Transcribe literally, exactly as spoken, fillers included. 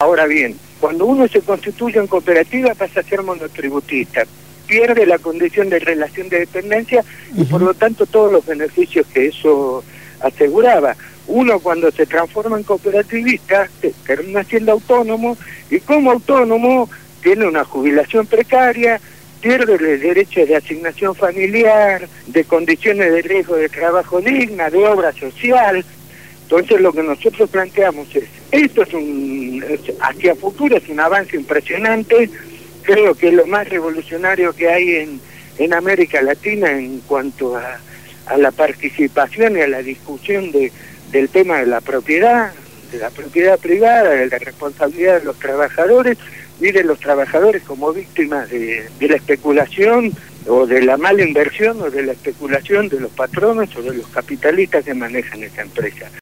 Ahora bien, cuando uno se constituye en cooperativa pasa a ser monotributista, pierde la condición de relación de dependencia y uh-huh. por lo tanto todos los beneficios que eso aseguraba. Uno cuando se transforma en cooperativista termina siendo autónomo y como autónomo tiene una jubilación precaria, pierde el derecho de asignación familiar, de condiciones de riesgo de trabajo digna, de obra social. Entonces lo que nosotros planteamos es, esto es un, hacia futuro es un avance impresionante, creo que es lo más revolucionario que hay en, en América Latina en cuanto a, a la participación y a la discusión de, del tema de la propiedad, de la propiedad privada, de la responsabilidad de los trabajadores y de los trabajadores como víctimas de, de la especulación o de la mala inversión o de la especulación de los patrones o de los capitalistas que manejan esa empresa.